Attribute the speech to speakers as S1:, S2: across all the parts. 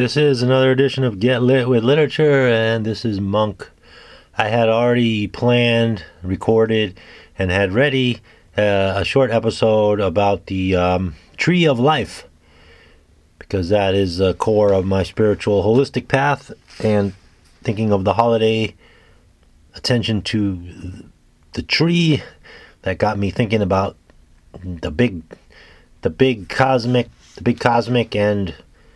S1: This is another edition of Get Lit with Literature, and this is Monk. I had already planned, recorded, and had ready a short episode about the Tree of Life, because that is the core of my spiritual holistic path, and thinking of the holiday, attention to the tree, that got me thinking about the big cosmic and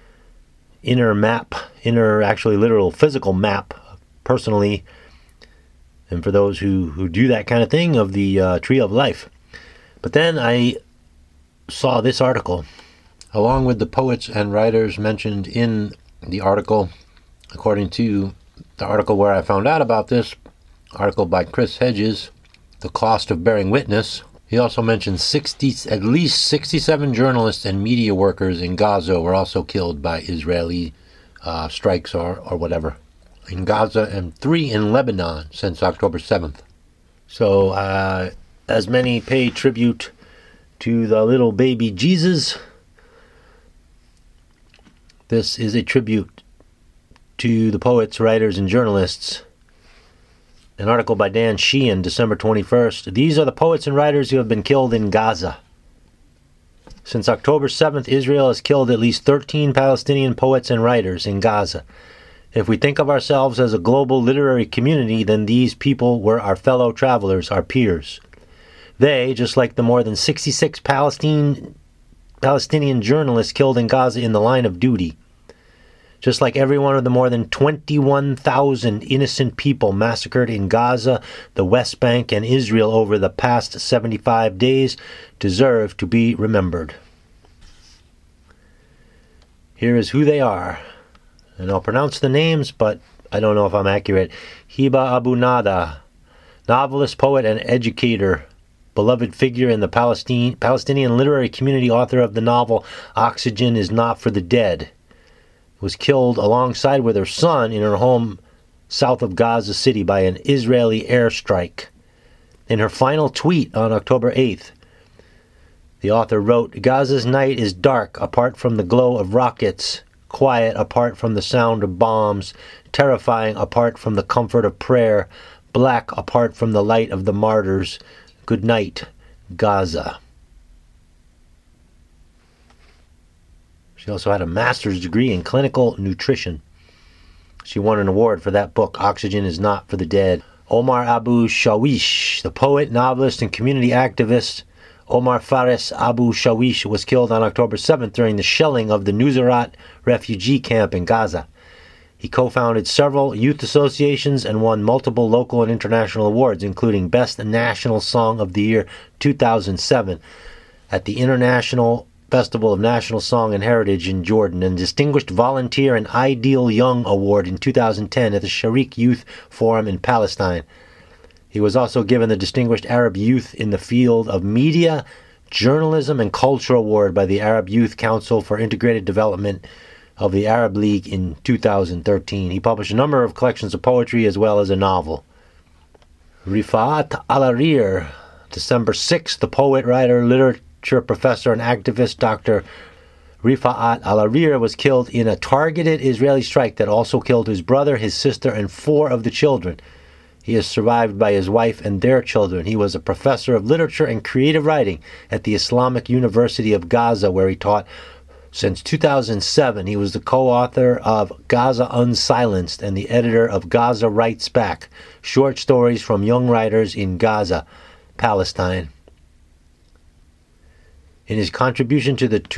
S1: inner actually literal physical map, personally, and for those who do that kind of thing, of the Tree of Life. But then I saw this article, along with the poets and writers mentioned in the article, according to the article where I found out about this, article by Chris Hedges, The Cost of Bearing Witness. He also mentioned at least 67 journalists and media workers in Gaza were also killed by Israeli strikes or whatever in Gaza, and 3 in Lebanon since October 7th. So as many pay tribute to the little baby Jesus, this is a tribute to the poets, writers, and journalists. An article by Dan Sheehan, December 21st. These are the poets and writers who have been killed in Gaza. Since October 7th, Israel has killed at least 13 Palestinian poets and writers in Gaza. If we think of ourselves as a global literary community, then these people were our fellow travelers, our peers. They, just like the more than 66 Palestinian journalists killed in Gaza in the line of duty, just like every one of the more than 21,000 innocent people massacred in Gaza, the West Bank, and Israel over the past 75 days, deserve to be remembered. Here is who they are. And I'll pronounce the names, but I don't know if I'm accurate. Hiba Abu Nada, novelist, poet, and educator, beloved figure in the Palestinian literary community, author of the novel Oxygen is Not for the Dead, was killed alongside with her son in her home south of Gaza City by an Israeli airstrike. In her final tweet on October 8th, the author wrote, "Gaza's night is dark apart from the glow of rockets, quiet apart from the sound of bombs, terrifying apart from the comfort of prayer, black apart from the light of the martyrs. Good night, Gaza." She also had a master's degree in clinical nutrition. She won an award for that book, Oxygen is Not for the Dead. Omar Abu Shawish, the poet, novelist, and community activist Omar Fares Abu Shawish, was killed on October 7th during the shelling of the Nuseirat refugee camp in Gaza. He co-founded several youth associations and won multiple local and international awards, including Best National Song of the Year 2007 at the International Festival of National Song and Heritage in Jordan, and Distinguished Volunteer and Ideal Young Award in 2010 at the Sharik Youth Forum in Palestine. He was also given the Distinguished Arab Youth in the Field of Media, Journalism, and Culture Award by the Arab Youth Council for Integrated Development of the Arab League in 2013. He published a number of collections of poetry as well as a novel. Rifat Al-Arir, December 6th, the poet, writer, literature professor, and activist Dr. Rifat Al-Arir was killed in a targeted Israeli strike that also killed his brother, his sister, and 4 of the children. He is survived by his wife and their children. He was a professor of literature and creative writing at the Islamic University of Gaza, where he taught since 2007. He was the co-author of Gaza Unsilenced and the editor of Gaza Writes Back, short stories from young writers in Gaza, Palestine. In his contribution to the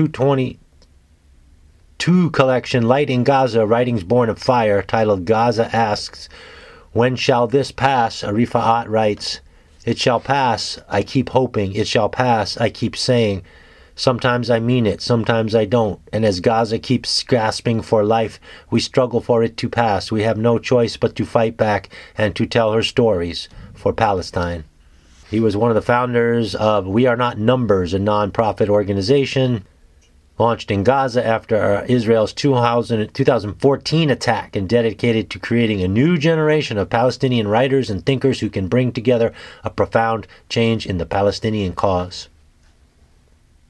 S1: 222 collection, Light in Gaza, Writings Born of Fire, titled Gaza Asks, "When shall this pass?" Rifat writes, "It shall pass, I keep hoping. It shall pass, I keep saying. Sometimes I mean it, sometimes I don't. And as Gaza keeps gasping for life, we struggle for it to pass. We have no choice but to fight back and to tell her stories for Palestine." He was one of the founders of We Are Not Numbers, a non-profit organization launched in Gaza after Israel's 2014 attack, and dedicated to creating a new generation of Palestinian writers and thinkers who can bring together a profound change in the Palestinian cause.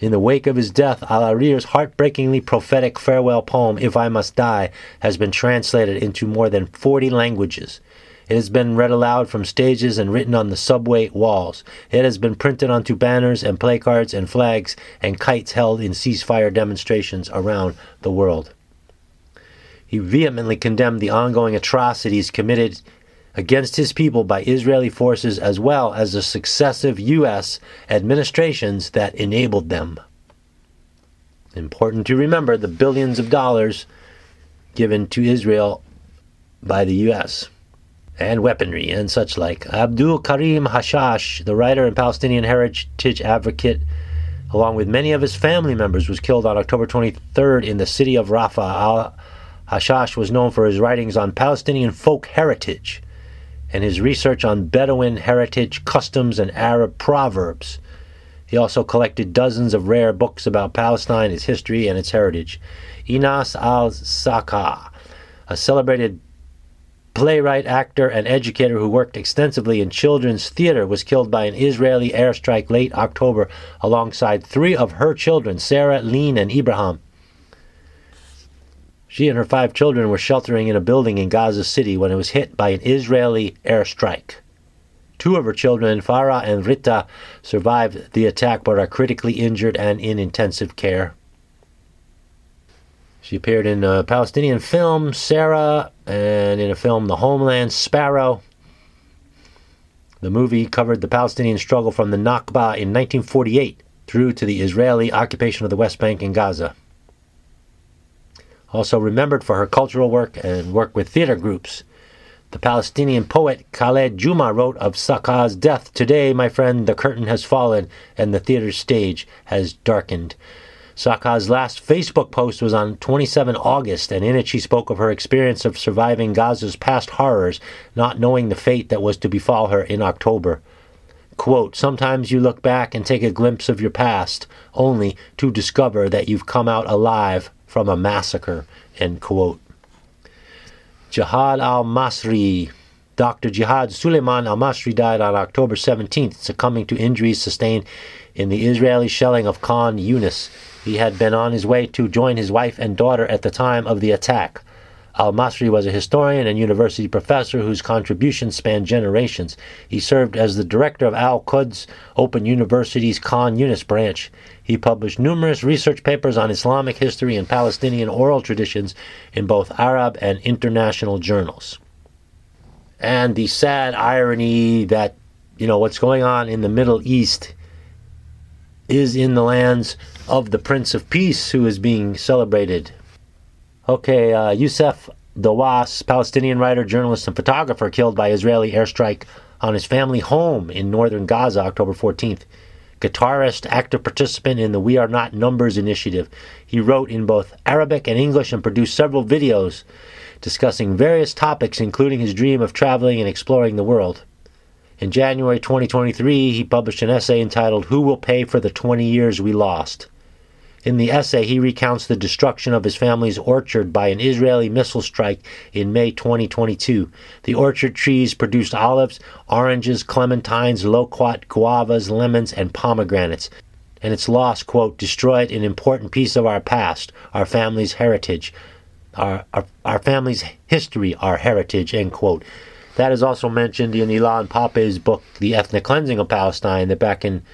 S1: In the wake of his death, Al-Arir's heartbreakingly prophetic farewell poem, If I Must Die, has been translated into more than 40 languages. It has been read aloud from stages and written on the subway walls. It has been printed onto banners and placards and flags and kites held in ceasefire demonstrations around the world. He vehemently condemned the ongoing atrocities committed against his people by Israeli forces as well as the successive U.S. administrations that enabled them. Important to remember the billions of dollars given to Israel by the U.S. and weaponry and such like. Abdul Karim Hashash, the writer and Palestinian heritage advocate, along with many of his family members, was killed on October 23rd in the city of Rafah. Al-Hashash was known for his writings on Palestinian folk heritage and his research on Bedouin heritage, customs, and Arab proverbs. He also collected dozens of rare books about Palestine, its history, and its heritage. Inas al-Saka, a celebrated playwright, actor, and educator who worked extensively in children's theater, was killed by an Israeli airstrike late October alongside 3 of her children, Sarah, Lean, and Ibrahim. She and her 5 children were sheltering in a building in Gaza City when it was hit by an Israeli airstrike. 2 of her children, Farah and Rita, survived the attack but are critically injured and in intensive care. She appeared in a Palestinian film, Sarah, and in a film, The Homeland, Sparrow. The movie covered the Palestinian struggle from the Nakba in 1948 through to the Israeli occupation of the West Bank and Gaza. Also remembered for her cultural work and work with theater groups. The Palestinian poet Khaled Juma wrote of Saka's death, "Today, my friend, the curtain has fallen and the theater stage has darkened." Saka's last Facebook post was on 27 August, and in it she spoke of her experience of surviving Gaza's past horrors, not knowing the fate that was to befall her in October. Quote, "Sometimes you look back and take a glimpse of your past, only to discover that you've come out alive from a massacre," end quote. Jihad al-Masri. Dr. Jihad Suleiman al-Masri died on October 17th, succumbing to injuries sustained in the Israeli shelling of Khan Yunis. He had been on his way to join his wife and daughter at the time of the attack. Al-Masri was a historian and university professor whose contributions spanned generations. He served as the director of Al-Quds Open University's Khan Yunis branch. He published numerous research papers on Islamic history and Palestinian oral traditions in both Arab and international journals. And the sad irony that, what's going on in the Middle East is in the lands of the Prince of Peace, who is being celebrated. Okay, Youssef Dawas, Palestinian writer, journalist, and photographer, killed by Israeli airstrike on his family home in northern Gaza, October 14th. Guitarist, active participant in the We Are Not Numbers initiative. He wrote in both Arabic and English and produced several videos discussing various topics, including his dream of traveling and exploring the world. In January 2023, he published an essay entitled "Who Will Pay for the 20 Years We Lost?" In the essay, he recounts the destruction of his family's orchard by an Israeli missile strike in May 2022. The orchard trees produced olives, oranges, clementines, loquat, guavas, lemons, and pomegranates. And its loss, quote, "destroyed an important piece of our past, our family's heritage, our family's history, our heritage," end quote. That is also mentioned in Ilan Pappé's book, The Ethnic Cleansing of Palestine, that back in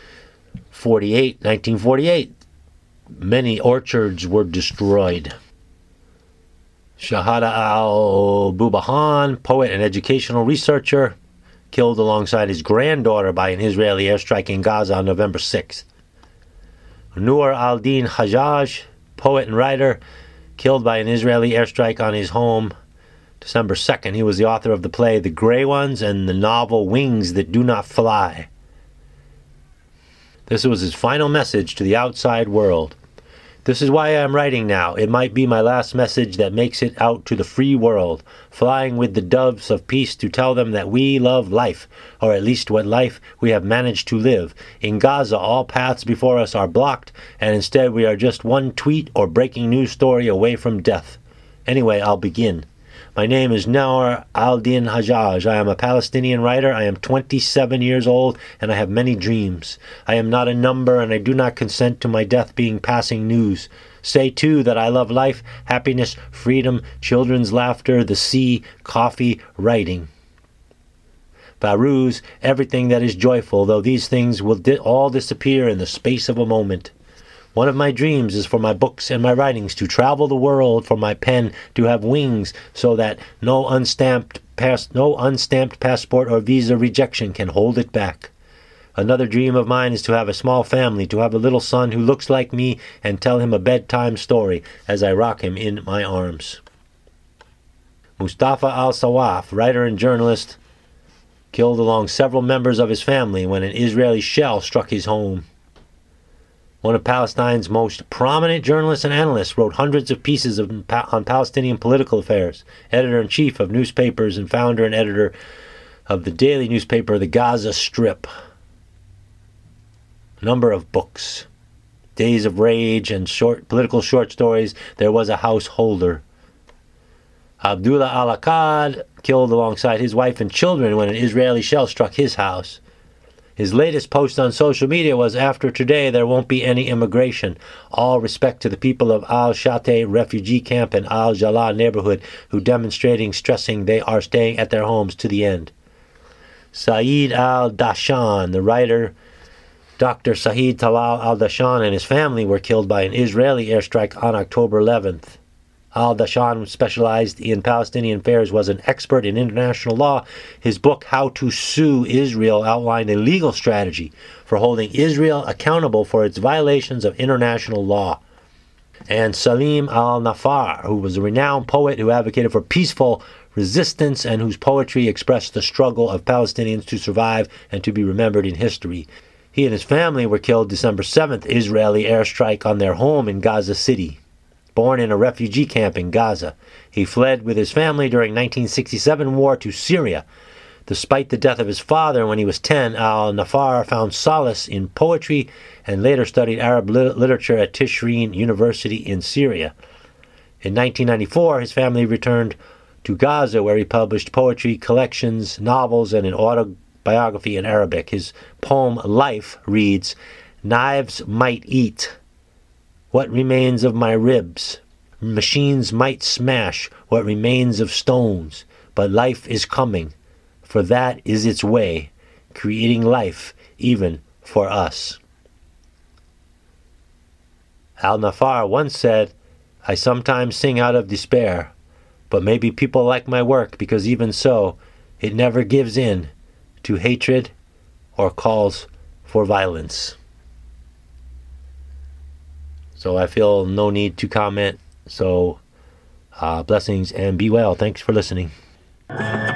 S1: 1948, many orchards were destroyed. Shahada al-Bubahan, poet and educational researcher, killed alongside his granddaughter by an Israeli airstrike in Gaza on November 6th. Noor al-Din Hajjaj, poet and writer, killed by an Israeli airstrike on his home December 2nd. He was the author of the play The Grey Ones and the novel Wings That Do Not Fly. This was his final message to the outside world. "This is why I am writing now. It might be my last message that makes it out to the free world, flying with the doves of peace to tell them that we love life, or at least what life we have managed to live. In Gaza, all paths before us are blocked, and instead we are just one tweet or breaking news story away from death. Anyway, I'll begin. My name is Noor al-Din Hajjaj. I am a Palestinian writer. I am 27 years old, and I have many dreams. I am not a number, and I do not consent to my death being passing news. Say, too, that I love life, happiness, freedom, children's laughter, the sea, coffee, writing. Faruz, everything that is joyful, though these things will all disappear in the space of a moment. One of my dreams is for my books and my writings to travel the world, for my pen to have wings, so that no unstamped passport or visa rejection can hold it back. Another dream of mine is to have a small family, to have a little son who looks like me, and tell him a bedtime story as I rock him in my arms. Mustafa al-Sawaf, writer and journalist, killed along several members of his family when an Israeli shell struck his home. One of Palestine's most prominent journalists and analysts, wrote hundreds of pieces on Palestinian political affairs, editor-in-chief of newspapers and founder and editor of the daily newspaper The Gaza Strip. Number of books. Days of Rage and political short stories. There Was a Householder. Abdullah al-Akkad, killed alongside his wife and children when an Israeli shell struck his house. His latest post on social media was, "After today, there won't be any immigration. All respect to the people of Al-Shateh refugee camp and Al-Jalal neighborhood who demonstrating, stressing they are staying at their homes to the end." Saeed al-Dashan, the writer, Dr. Saeed Talal al-Dashan, and his family were killed by an Israeli airstrike on October 11th. Al-Dashan specialized in Palestinian affairs, was an expert in international law. His book, How to Sue Israel, outlined a legal strategy for holding Israel accountable for its violations of international law. And Salim al-Nafar, who was a renowned poet who advocated for peaceful resistance and whose poetry expressed the struggle of Palestinians to survive and to be remembered in history. He and his family were killed December 7th, Israeli airstrike on their home in Gaza City. Born in a refugee camp in Gaza, he fled with his family during 1967 war to Syria. Despite the death of his father when he was 10, al-Nafar found solace in poetry and later studied Arab literature at Tishreen University in Syria. In 1994, his family returned to Gaza, where he published poetry collections, novels, and an autobiography in Arabic. His poem Life reads, "Knives might eat what remains of my ribs. Machines might smash what remains of stones. But life is coming, for that is its way, creating life even for us." Al-Nafar once said, "I sometimes sing out of despair, but maybe people like my work because even so, it never gives in to hatred or calls for violence." So I feel no need to comment. So blessings and be well. Thanks for listening.